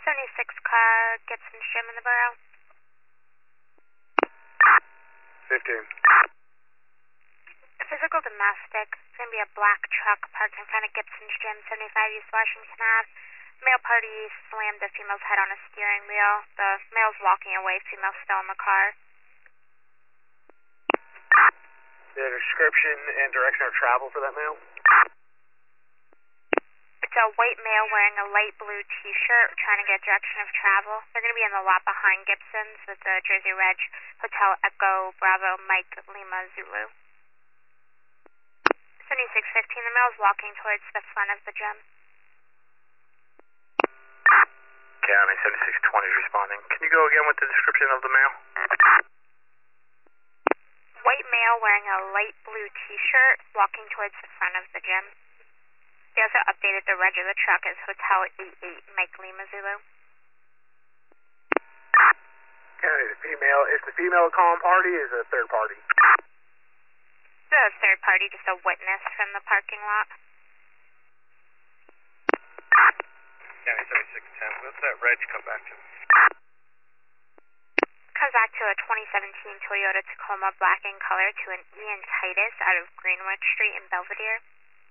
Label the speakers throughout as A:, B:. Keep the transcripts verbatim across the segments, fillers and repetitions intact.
A: seventy-six car, Gibson's Gym in the borough.
B: fifteen.
A: Physical domestic. It's going to be a black truck parked in front of Gibson's Gym, seventy-five East Washington Avenue. Male party slammed the female's head on a steering wheel. The male's walking away, female still in the car.
B: The description and direction of travel for that male?
A: It's a white male wearing a light blue t-shirt trying to get direction of travel. They're going to be in the lot behind Gibson's with the Jersey Reg Hotel Echo Bravo Mike Lima Zulu. seventy-six fifteen, the male's walking towards the front of the gym.
B: County seventy-six twenty is responding. Can you go again with the description of the male?
A: White male wearing a light blue t-shirt walking towards the front of the gym. They also updated the reg of the truck as Hotel eighty-eight Mike Lima Zulu.
B: County, the female, is the female a calm party or is it a third party?
A: It's a third party, just a witness from the parking lot.
B: County seventy-six ten, what's that reg come back to?
A: Comes back to a twenty seventeen Toyota Tacoma black in color to an Ian Titus out of Greenwood Street in Belvedere.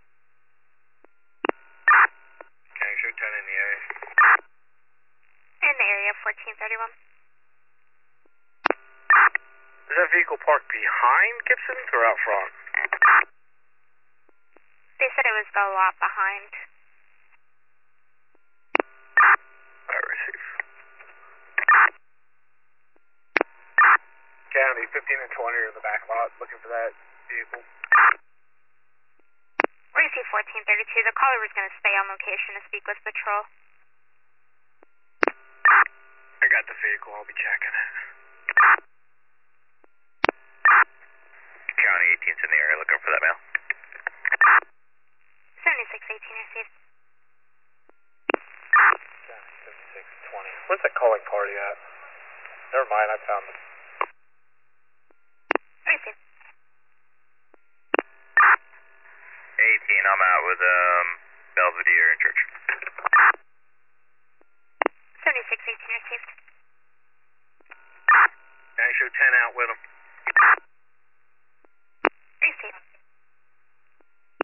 B: County show ten in the area.
A: In the area, fourteen thirty-one.
B: Is that vehicle parked behind Gibson's or out front?
A: They said it was the lot behind.
B: I receive. County fifteen and twenty are in the back lot looking for that vehicle.
A: Receive fourteen thirty-two. The caller was going to stay on location to speak with patrol.
B: I got the vehicle. I'll be checking it. County eighteen's in the area looking for that male.
A: seventy-six eighteen received.
B: County seventy-six twenty. Where's that calling party at? Never mind, I found them.
A: Received.
B: eighteen, I'm out with uh